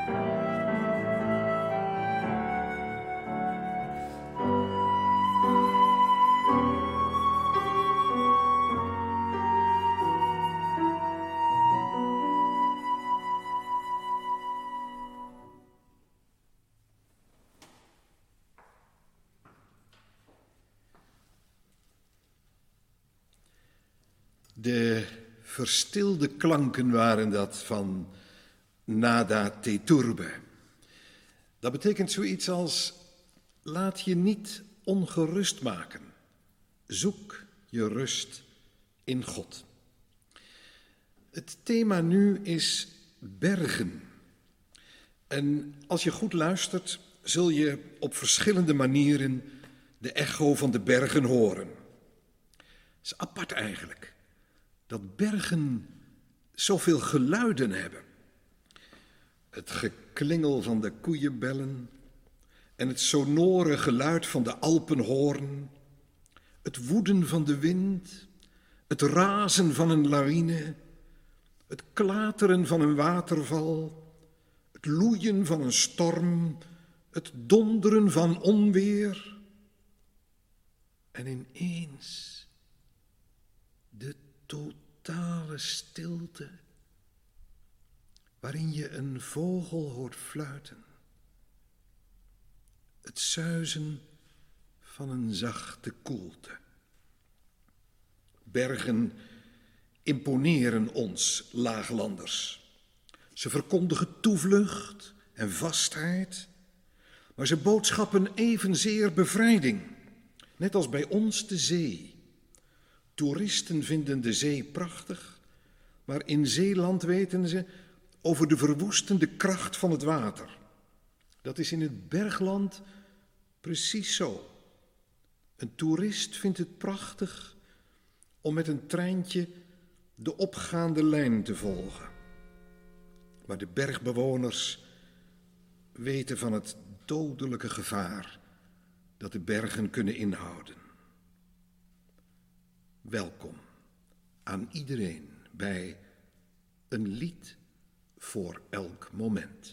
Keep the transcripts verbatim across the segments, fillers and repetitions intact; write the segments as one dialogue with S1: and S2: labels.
S1: De verstilde klanken waren dat van Nada te turbe. Dat betekent zoiets als: laat je niet ongerust maken. Zoek je rust in God. Het thema nu is bergen. En als je goed luistert, zul je op verschillende manieren de echo van de bergen horen. Het is apart eigenlijk, dat bergen zoveel geluiden hebben. Het geklingel van de koeienbellen en het sonore geluid van de alpenhoorn, het woeden van de wind, het razen van een lawine, het klateren van een waterval, het loeien van een storm, het donderen van onweer. En ineens de totale stilte, waarin je een vogel hoort fluiten. Het suizen van een zachte koelte. Bergen imponeren ons laaglanders. Ze verkondigen toevlucht en vastheid, maar ze boodschappen evenzeer bevrijding, net als bij ons de zee. Toeristen vinden de zee prachtig, maar in Zeeland weten ze over de verwoestende kracht van het water. Dat is in het bergland precies zo. Een toerist vindt het prachtig om met een treintje de opgaande lijn te volgen. Maar de bergbewoners weten van het dodelijke gevaar dat de bergen kunnen inhouden. Welkom aan iedereen bij een lied voor elk moment.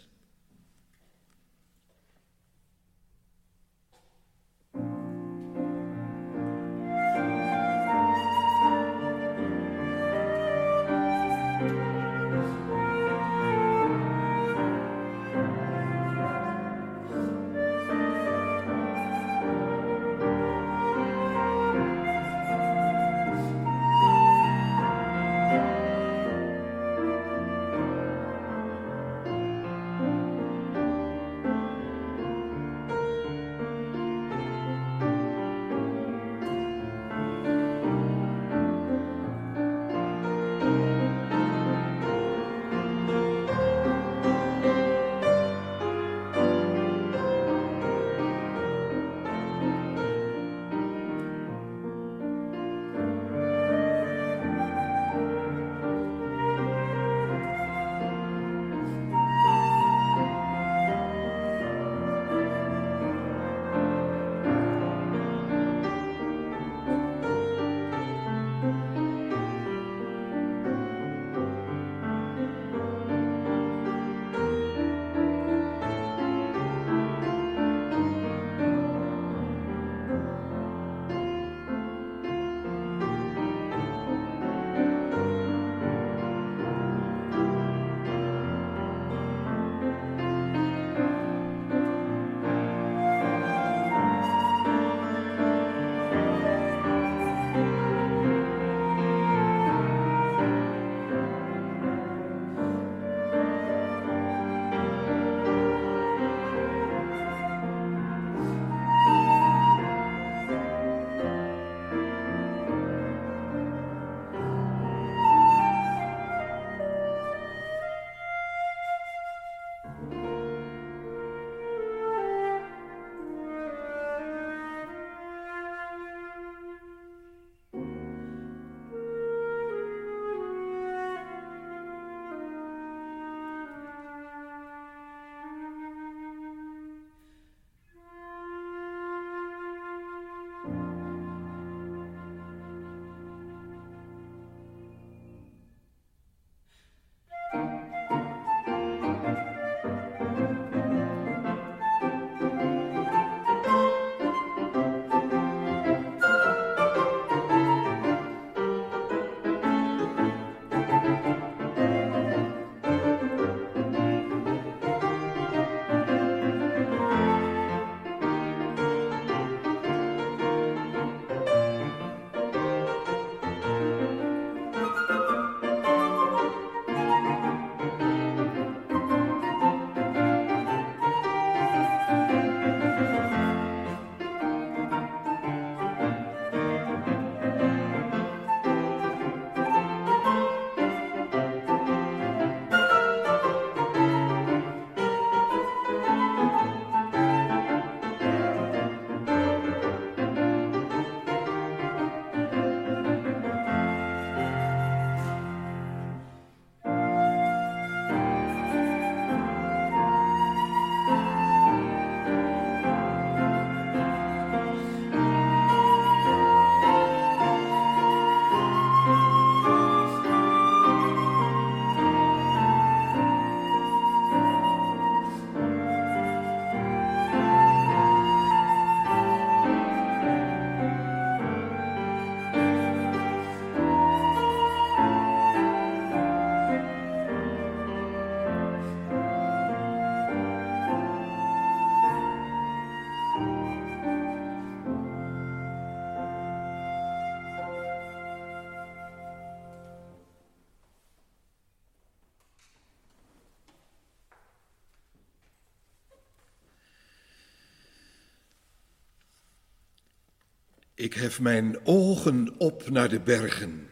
S1: Ik hef mijn ogen op naar de bergen.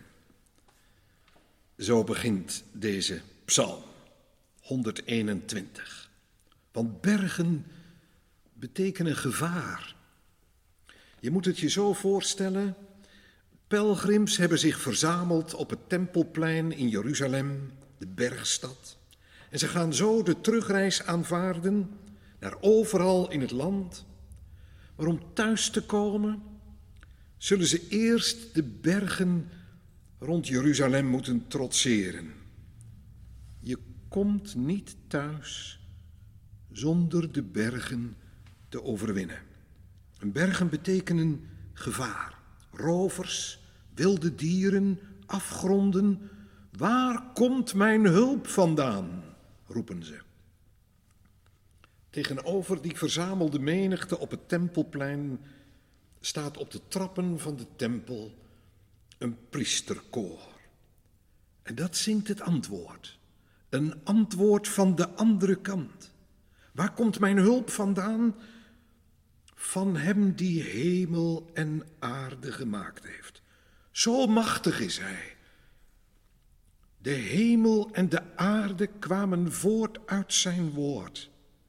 S1: Zo begint deze psalm, honderdeenentwintig. Want bergen betekenen gevaar. Je moet het je zo voorstellen. Pelgrims hebben zich verzameld op het Tempelplein in Jeruzalem, de bergstad. En ze gaan zo de terugreis aanvaarden naar overal in het land. Maar om thuis te komen, zullen ze eerst de bergen rond Jeruzalem moeten trotseren. Je komt niet thuis zonder de bergen te overwinnen. En bergen betekenen gevaar. Rovers, wilde dieren, afgronden. Waar komt mijn hulp vandaan? Roepen ze. Tegenover die verzamelde menigte op het Tempelplein staat op de trappen van de tempel een priesterkoor. En dat zingt het antwoord. Een antwoord van de andere kant. Waar komt mijn hulp vandaan? Van hem die hemel en aarde gemaakt heeft. Zo machtig is hij. De hemel en de aarde kwamen voort uit zijn woord.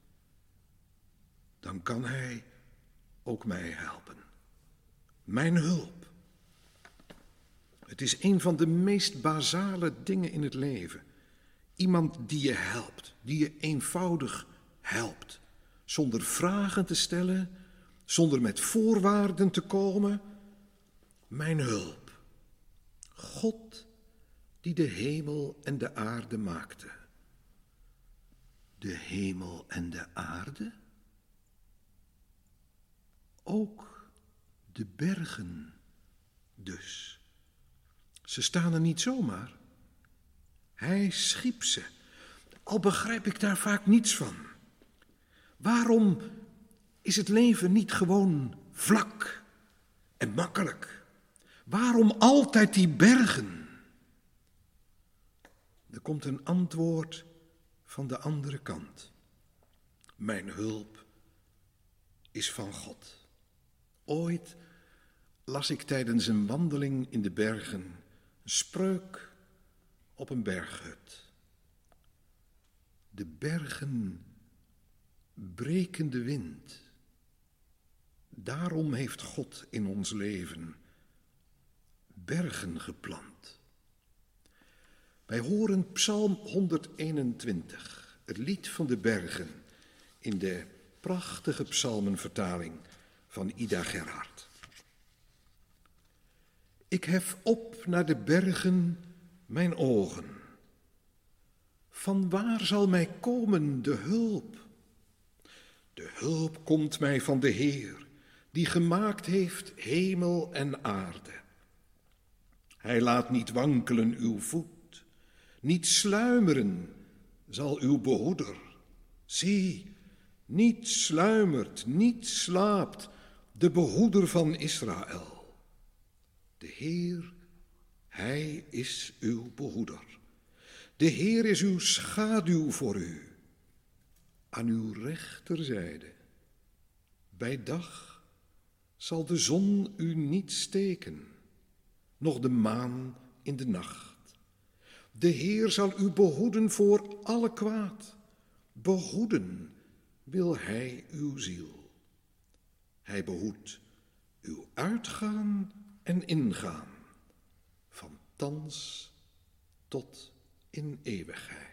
S1: Dan kan hij ook mij helpen. Mijn hulp. Het is een van de meest basale dingen in het leven. Iemand die je helpt, die je eenvoudig helpt. Zonder vragen te stellen, zonder met voorwaarden te komen. Mijn hulp. God die de hemel en de aarde maakte. De hemel en de aarde? Ook de bergen dus. Ze staan er niet zomaar. Hij schiep ze, al begrijp ik daar vaak niets van. Waarom is het leven niet gewoon vlak en makkelijk? Waarom altijd die bergen? Er komt een antwoord van de andere kant. Mijn hulp is van God. Ooit las ik tijdens een wandeling in de bergen een spreuk op een berghut. De bergen breken de wind. Daarom heeft God in ons leven bergen geplant. Wij horen Psalm honderdeenentwintig, het lied van de bergen, in de prachtige psalmenvertaling van Ida Gerhard. Ik hef op naar de bergen mijn ogen. Van waar zal mij komen de hulp? De hulp komt mij van de Heer, die gemaakt heeft hemel en aarde. Hij laat niet wankelen uw voet, niet sluimeren zal uw behoeder. Zie, niet sluimert, niet slaapt de behoeder van Israël. De Heer, hij is uw behoeder. De Heer is uw schaduw voor u. Aan uw rechterzijde. Bij dag zal de zon u niet steken, noch de maan in de nacht. De Heer zal u behoeden voor alle kwaad. Behoeden wil hij uw ziel. Hij behoedt uw uitgaan en ingaan, van thans tot in eeuwigheid.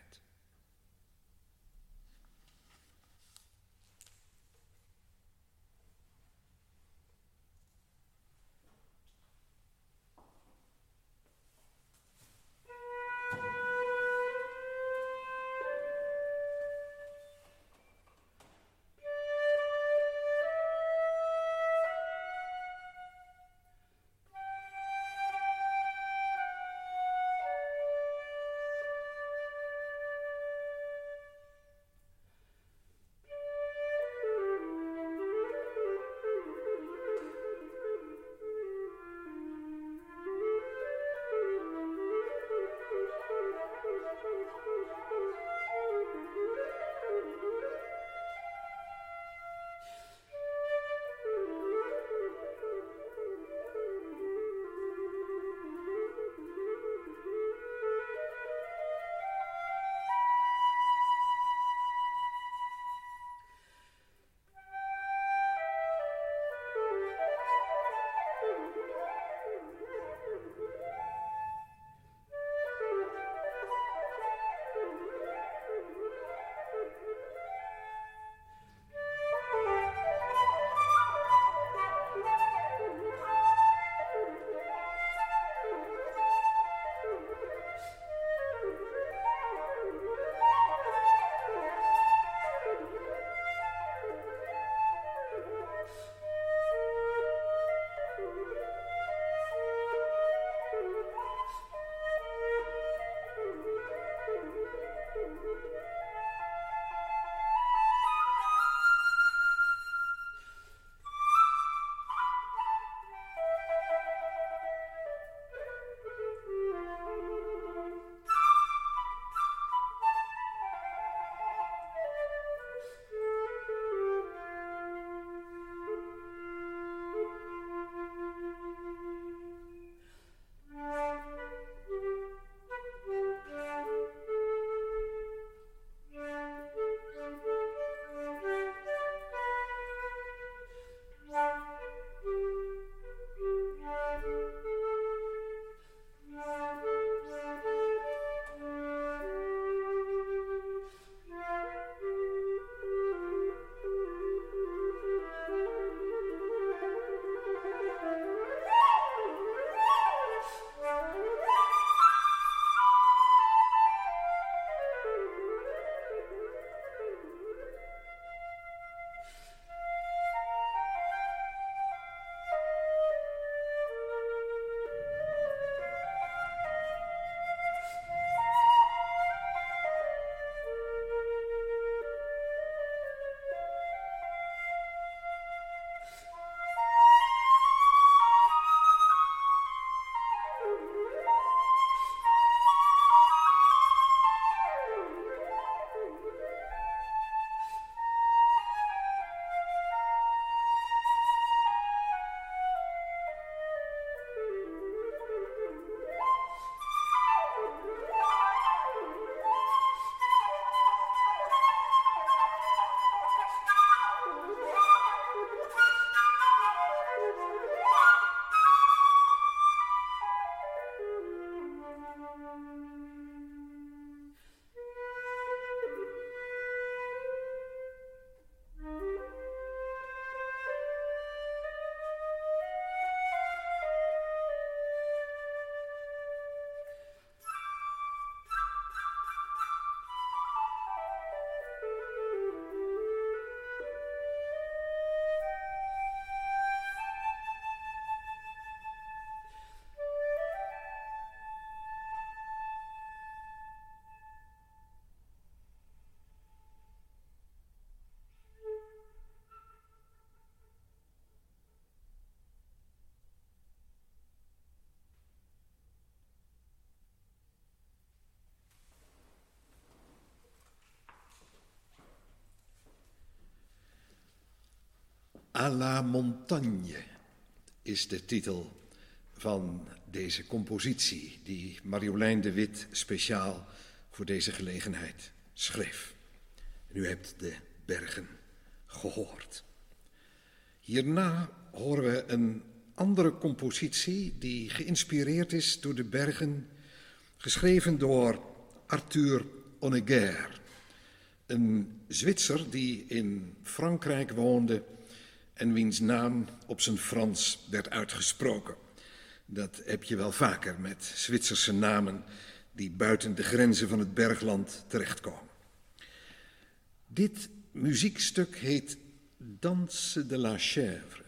S1: À la montagne is de titel van deze compositie die Marjolein de Wit speciaal voor deze gelegenheid schreef. En u hebt de bergen gehoord. Hierna horen we een andere compositie die geïnspireerd is door de bergen, geschreven door Arthur Honegger, een Zwitser die in Frankrijk woonde en wiens naam op zijn Frans werd uitgesproken. Dat heb je wel vaker met Zwitserse namen die buiten de grenzen van het bergland terechtkomen. Dit muziekstuk heet Danse de la Chèvre,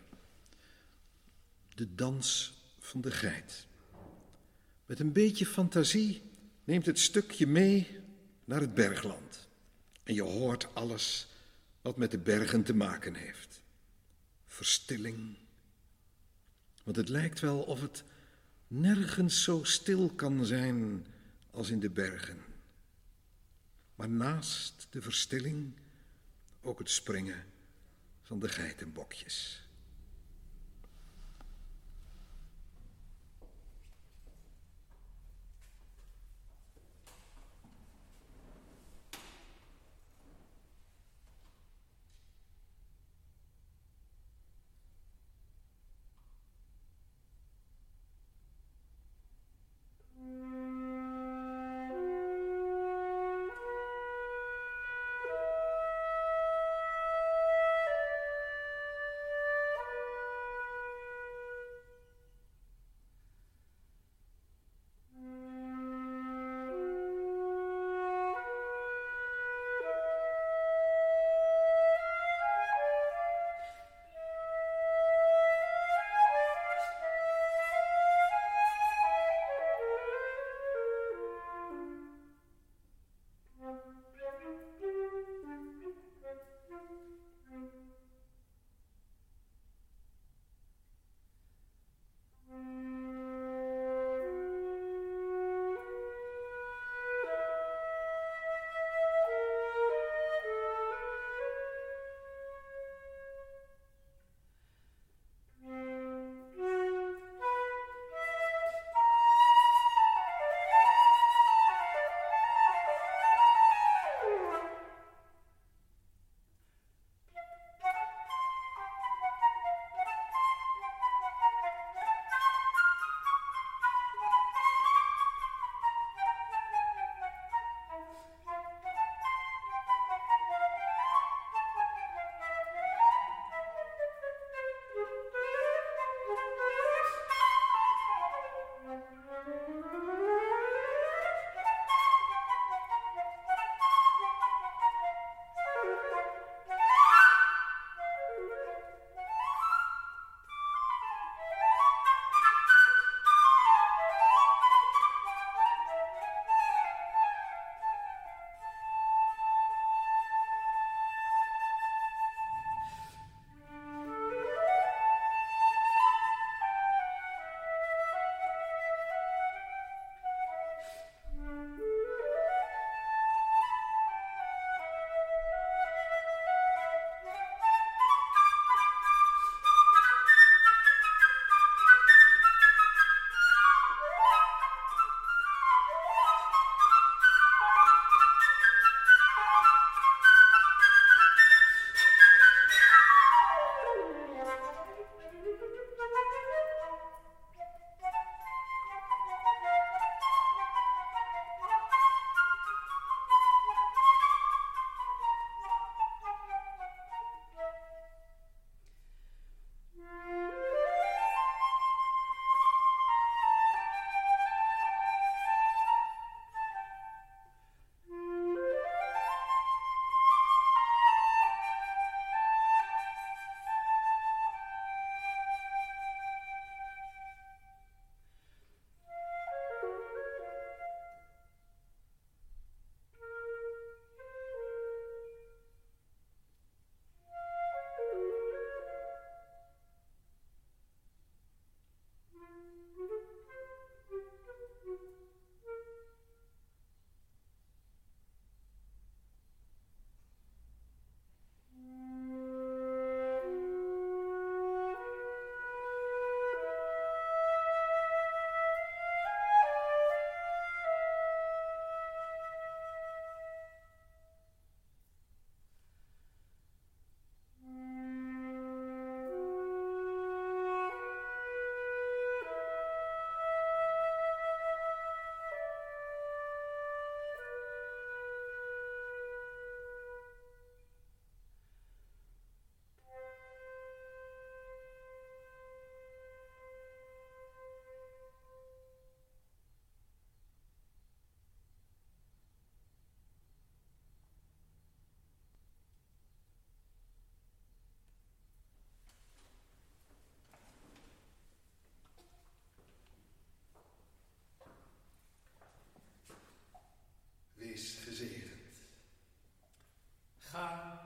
S1: de dans van de geit. Met een beetje fantasie neemt het stukje mee naar het bergland. En je hoort alles wat met de bergen te maken heeft. Verstilling. Want het lijkt wel of het nergens zo stil kan zijn als in de bergen. Maar naast de verstilling ook het springen van de geitenbokjes.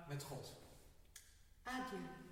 S2: met God.
S3: Adieu.